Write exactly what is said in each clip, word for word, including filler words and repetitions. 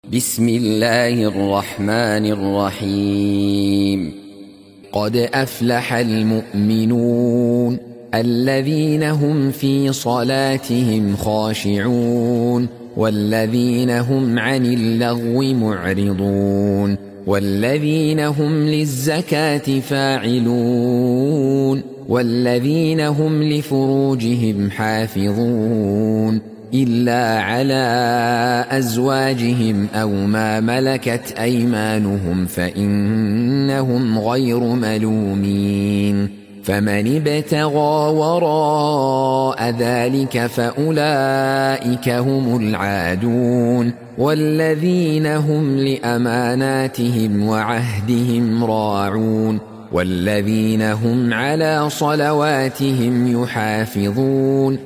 بسم الله الرحمن الرحيم. قد أفلح المؤمنون الذين هم في صلاتهم خاشعون والذين هم عن اللغو معرضون والذين هم للزكاة فاعلون والذين هم لفروجهم حافظون إلا على أزواجهم أو ما ملكت أيمانهم فإنهم غير ملومين. فمن ابتغى وراء ذلك فأولئك هم العادون والذين هم لأماناتهم وعهدهم راعون والذين هم على صلواتهم يحافظون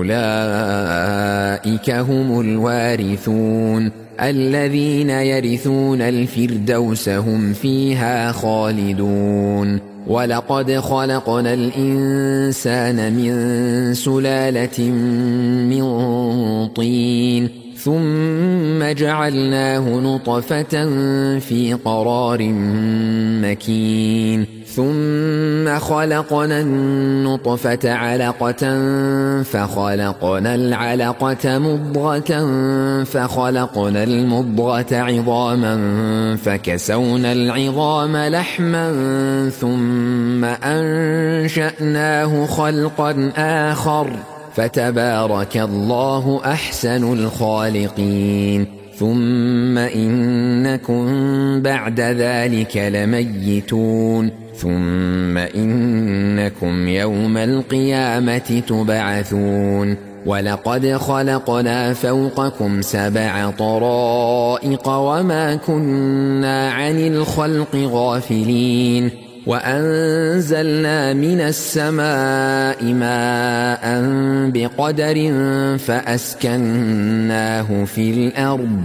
أولئك هم الوارثون الذين يرثون الفردوس هم فيها خالدون. ولقد خلقنا الإنسان من سلالة من طين ثم جعلناه نطفة في قرار مكين ثم خلقنا النطفة علقة فخلقنا العلقة مضغة فخلقنا المضغة عظاما فكسونا العظام لحما ثم أنشأناه خلقا آخر فتبارك الله أحسن الخالقين. ثم إنكم بعد ذلك لميتون ثم إنكم يوم القيامة تبعثون. ولقد خلقنا فوقكم سبع طرائق وما كنا عن الخلق غافلين وأنزلنا من السماء ماء بقدر فأسكناه في الأرض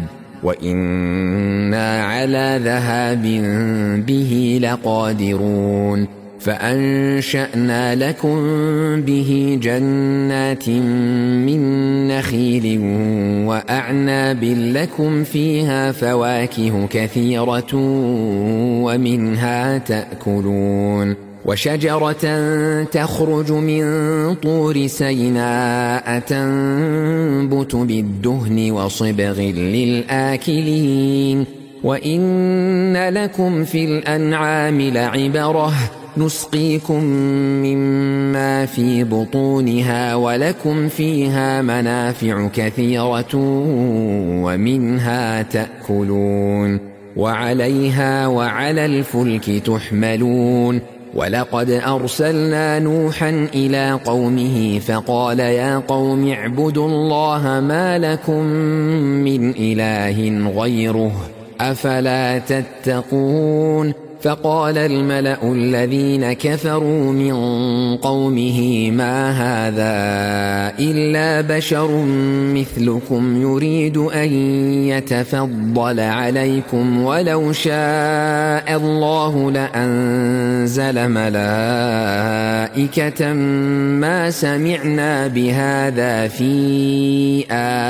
وإنا على ذهاب به لقادرون. فأنشأنا لكم به جنات من نخيل وأعناب لكم فيها فواكه كثيرة ومنها تأكلون وشجرة تخرج من طور سيناء تنبت بالدهن وصبغ للآكلين. وإن لكم في الأنعام لعبرة نسقيكم مما في بطونها ولكم فيها منافع كثيرة ومنها تأكلون وعليها وعلى الفلك تحملون. ولقد أرسلنا نوحا إلى قومه فقال يا قوم اعبدوا الله ما لكم من إله غيره أفلا تتقون. فقال الملأ الذين كفروا من قومه ما هذا إلا بشر مثلكم يريد أن يتفضل عليكم ولو شاء الله لأنزل ملائكة ما سمعنا بهذا في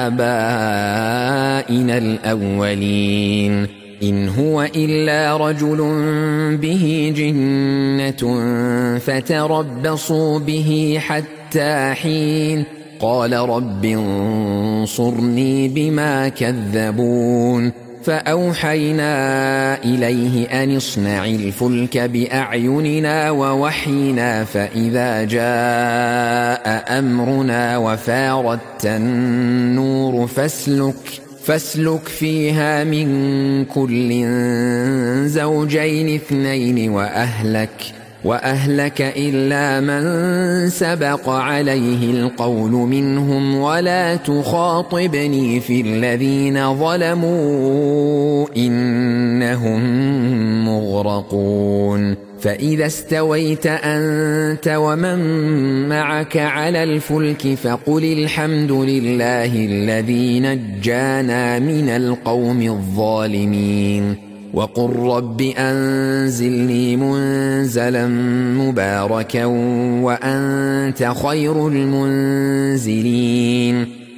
آبائنا الأولين إن هو إلا رجل به جنة فتربصوا به حتى حين. قال رب انصرني بما كذبون. فأوحينا إليه أن اصنع الفلك بأعيننا ووحينا فإذا جاء أمرنا وفاردت النور فاسلك فاسلك فيها من كل زوجين اثنين وأهلك وأهلك إلا من سبق عليه القول منهم ولا تخاطبني في الذين ظلموا إنهم مغرقون. فإذا استويت أنت ومن معك على الفلك فقل الحمد لله الذي نجانا من القوم الظالمين وقل رب أنزلني منزلا مباركا وأنت خير المنزلين.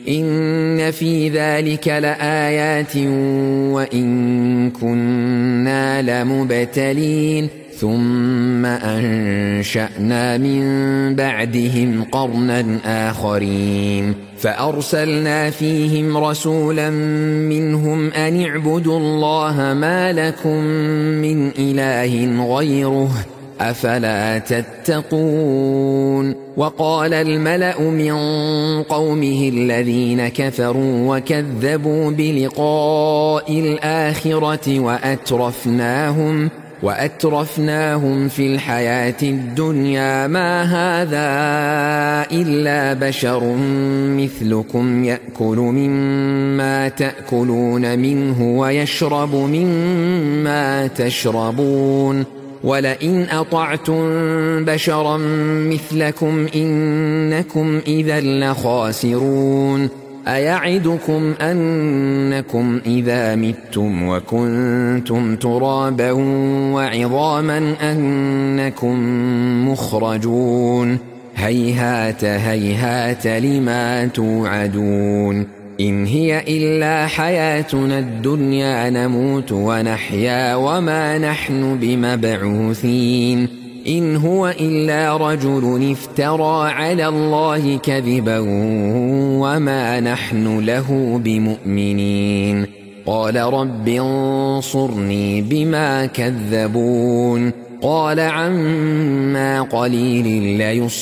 إن في ذلك لآيات وإن كنا لمبتلين ثم أنشأنا من بعدهم قرنا آخرين فأرسلنا فيهم رسولا منهم أن اعبدوا الله ما لكم من إله غيره أفلا تتقون وقال الملأ من قومه الذين كفروا وكذبوا بلقاء الآخرة وأترفناهم وأترفناهم في الحياة الدنيا ما هذا إلا بشر مثلكم يأكل مما تأكلون منه ويشرب مما تشربون ولئن أطعتم بشرا مثلكم إنكم إذا لخاسرون أيعدكم أنكم إذا متم وكنتم ترابا وعظاما أنكم مخرجون هيهات هيهات لما توعدون إن هي إلا حياتنا الدنيا نموت ونحيا وما نحن بمبعوثين إن هو إلا رجل افترى على الله كذبا وما نحن له بمؤمنين قال رب انصرني بما كذبون قال عما قليل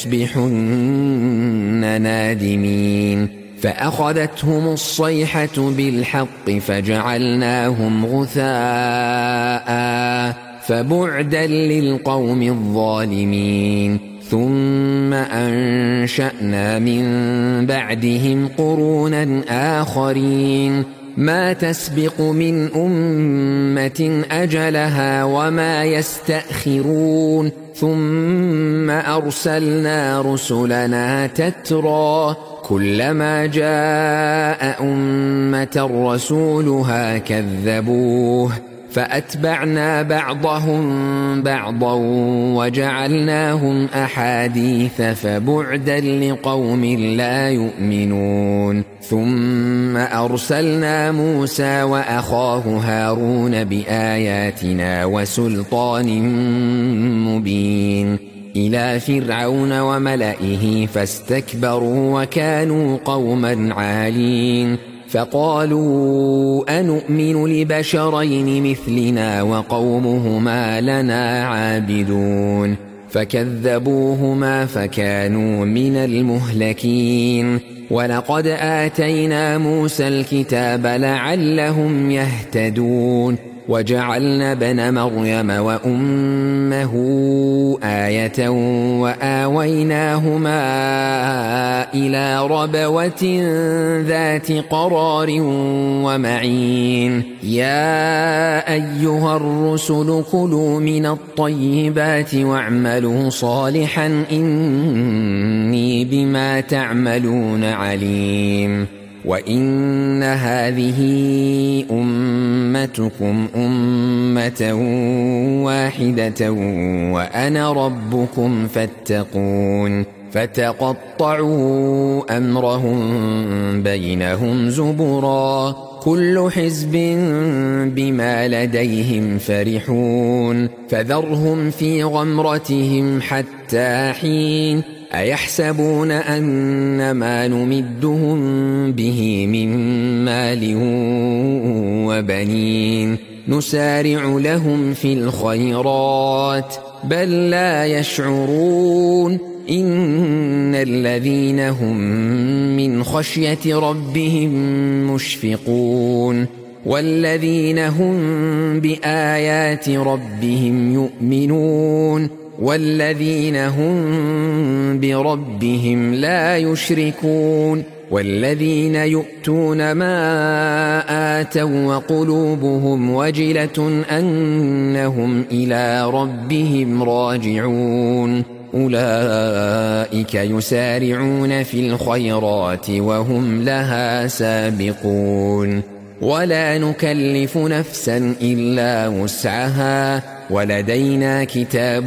ليصبحن نادمين فأخذتهم الصيحة بالحق فجعلناهم غثاء فبعدا للقوم الظالمين ثم أنشأنا من بعدهم قرونا آخرين ما تسبق من أمة أجلها وما يستأخرون ثم أرسلنا رسلنا تترى كلما جاء أمة رسولها كذبوه فأتبعنا بعضهم بعضا وجعلناهم أحاديث فبعدا لقوم لا يؤمنون ثم أرسلنا موسى وأخاه هارون بآياتنا وسلطان مبين إلى فرعون وملئه فاستكبروا وكانوا قوما عالين فقالوا أنؤمن لبشرين مثلنا وقومهما لنا عابدون فكذبوهما فكانوا من المهلكين ولقد آتينا موسى الكتاب لعلهم يهتدون وجعلنا ابن مريم وأمه آية وآويناهما إلى ربوة ذات قرار ومعين يا أيها الرسل كلوا من الطيبات واعملوا صالحا إني بما تعملون عليم وإن هذه أمتكم أمة واحدة وأنا ربكم فاتقون فتقطعوا أمرهم بينهم زبرا كل حزب بما لديهم فرحون فذرهم في غمرتهم حتى حين أيحسبون أن ما نمدهم به من مال وبنين نسارع لهم في الخيرات بل لا يشعرون إن الذين هم من خشية ربهم مشفقون والذين هم بآيات ربهم يؤمنون والذين هم بربهم لا يشركون والذين يؤتون ما آتوا وقلوبهم وجلة أنهم إلى ربهم راجعون أولئك يسارعون في الخيرات وهم لها سابقون ولا نكلف نفسا إلا وسعها ولدينا كتاب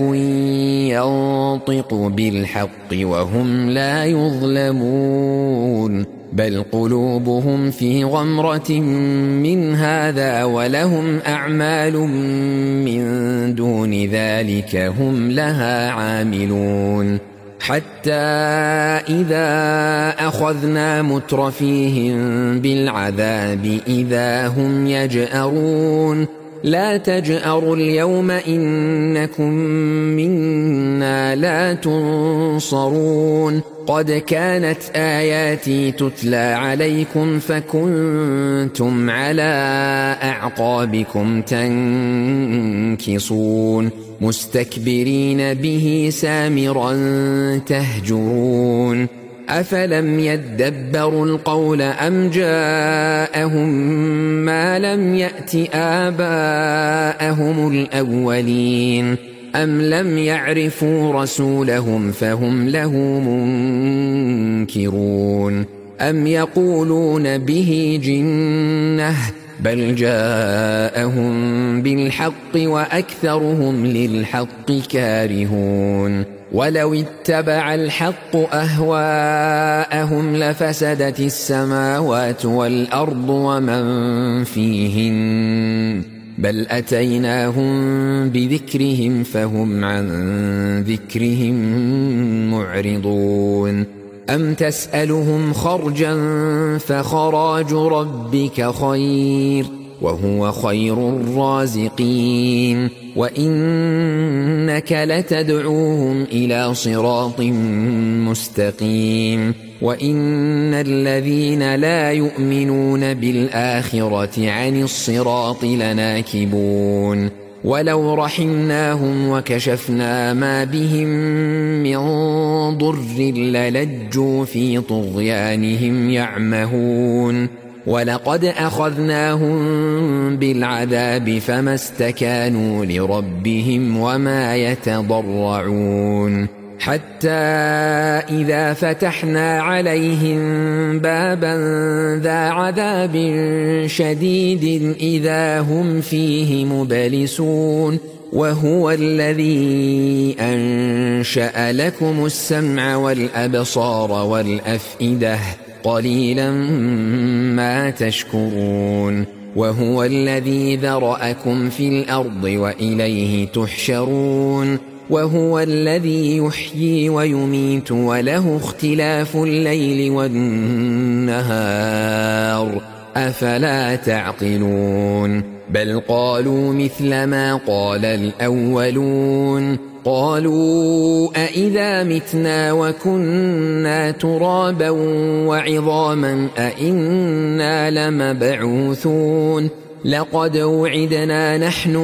ينطق بالحق وهم لا يظلمون بل قلوبهم في غمرة من هذا ولهم أعمال من دون ذلك هم لها عاملون حتى إذا أخذنا مترفيهم بالعذاب إذا هم يجأرون لا تجأروا اليوم إنكم منا لا تنصرون قد كانت آياتي تتلى عليكم فكنتم على أعقابكم تنكصون مستكبرين به سامرا تهجرون أفلم يدبروا القول أم جاءهم ما لم يأت آباءهم الأولين أم لم يعرفوا رسولهم فهم له منكرون أم يقولون به جنة بل جاءهم بالحق وأكثرهم للحق كارهون ولو اتبع الحق أهواءهم لفسدت السماوات والأرض ومن فيهن بل أتيناهم بذكرهم فهم عن ذكرهم معرضون أم تسألهم خرجا فخراج ربك خير وهو خير الرازقين وإنك لتدعوهم إلى صراط مستقيم وإن الذين لا يؤمنون بالآخرة عن الصراط لناكبون ولو رحمناهم وكشفنا ما بهم من ضر للجوا في طغيانهم يعمهون ولقد أخذناهم بالعذاب فما استكانوا لربهم وما يتضرعون حتى إذا فتحنا عليهم بابا ذا عذاب شديد إذا هم فيه مبلسون وهو الذي أنشأ لكم السمع والأبصار والأفئدة قليلا ما تشكرون وهو الذي ذرأكم في الأرض وإليه تحشرون وهو الذي يحيي ويميت وله اختلاف الليل والنهار أفلا تعقلون بل قالوا مثل ما قال الأولون قالوا أإذا متنا وكنا ترابا وعظاما أإنا لمبعوثون لقد وعدنا نحن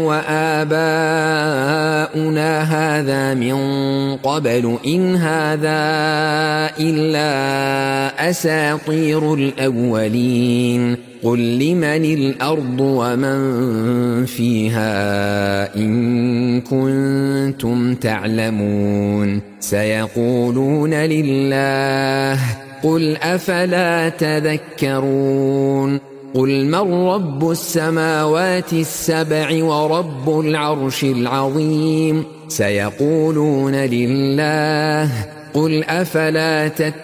وآباؤنا هذا من قبل إن هذا إلا أساطير الأولين قل لمن الأرض ومن فيها إن كنتم تعلمون سيقولون لله قل أفلا تذكرون قل من رب السماوات السبع ورب العرش العظيم سيقولون لله قل أفلا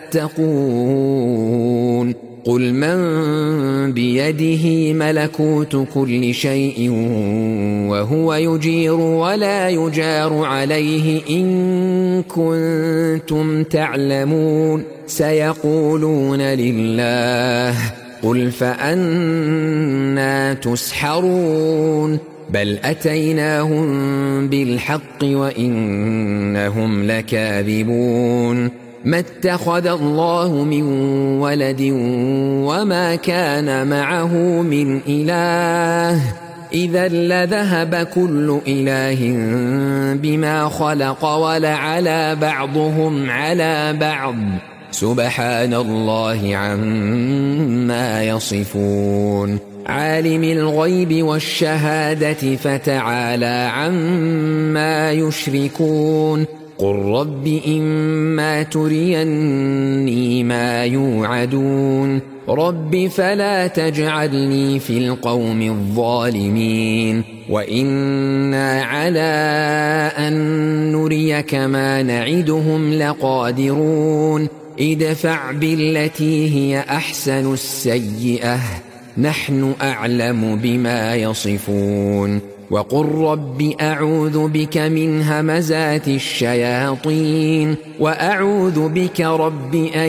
تتقون قل من بيده ملكوت كل شيء وهو يجير ولا يجار عليه إن كنتم تعلمون سيقولون لله قل فأنا تسحرون بل أتيناهم بالحق وإنهم لكاذبون ما اتخذ الله من ولد وما كان معه من إله إذا لذهب كل إله بما خلق ولعلى بعضهم على بعض سبحان الله عما يصفون عالم الغيب والشهادة فتعالى عما يشركون قل رب إما تريني ما يوعدون رب فلا تجعلني في القوم الظالمين وإنا على أن نريك ما نعدهم لقادرون ادفع بالتي هي أحسن السيئة نحن أعلم بما يصفون وقل رب أعوذ بك من همزات الشياطين وأعوذ بك رب أن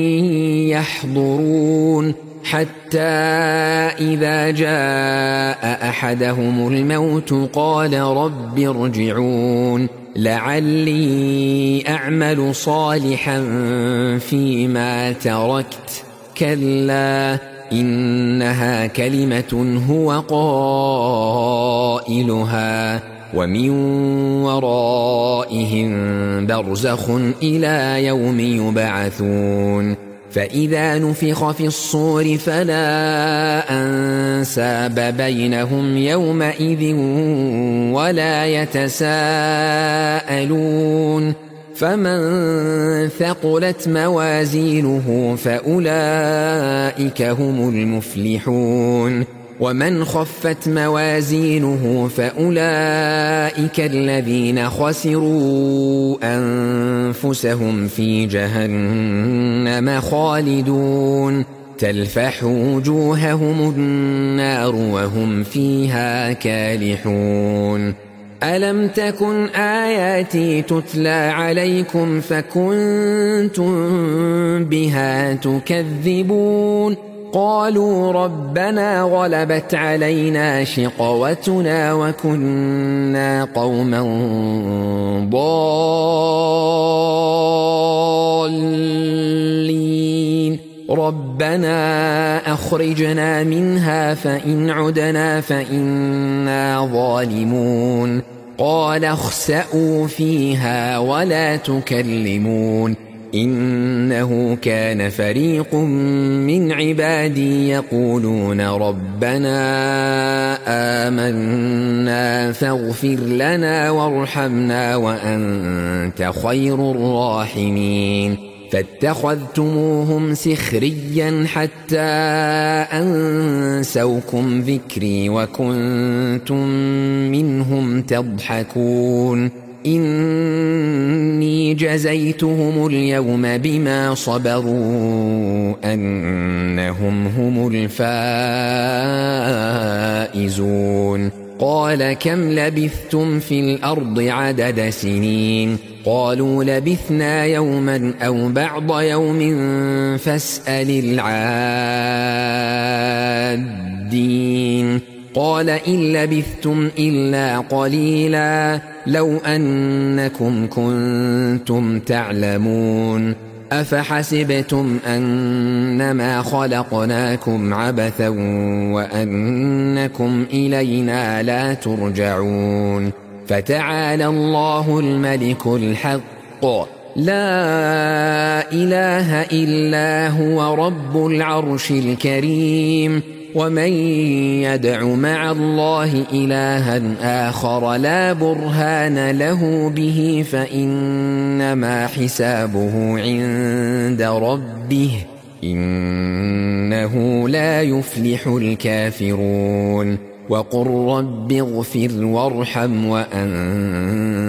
يحضرون حتى إذا جاء أحدهم الموت قال رب ارجعون لعلي أعمل صالحا فيما تركت كلا إنها كلمة هو قائلها ومن ورائهم برزخ إلى يوم يبعثون فإذا نفخ في الصور فلا أنساب بينهم يومئذ ولا يتساءلون فمن ثقلت موازينه فأولئك هم المفلحون ومن خفت موازينه فأولئك الذين خسروا أنفسهم في جهنم خالدون تلفح وجوههم النار وهم فيها كالحون ألم تكن آياتي تتلى عليكم فكنتم بها تكذبون قالوا ربنا غلبت علينا شقوتنا وكنا قوما ضالين ربنا أخرجنا منها فإن عدنا فإنا ظالمون قال اخسئوا فيها ولا تكلمون إنه كان فريق من عبادي يقولون ربنا آمنا فاغفر لنا وارحمنا وأنت خير الراحمين فاتخذتموهم سخريا حتى أنسوكم ذكري وكنتم منهم تضحكون إني جزيتهم اليوم بما صبروا أنهم هم الفائزون قال كم لبثتم في الأرض عدد سنين قالوا لبثنا يوما أو بعض يوم فاسأل العادين قال إن لبثتم إلا قليلا لو أنكم كنتم تعلمون أفحسبتم أنما خلقناكم عبثا وأنكم إلينا لا ترجعون فتعالى الله الملك الحق لا إله إلا هو رب العرش الكريم ومن يدع مع الله إلها آخر لا برهان له به فإنما حسابه عند ربه إنه لا يفلح الكافرون وقل رب اغفر وارحم وأنت خير الراحمين.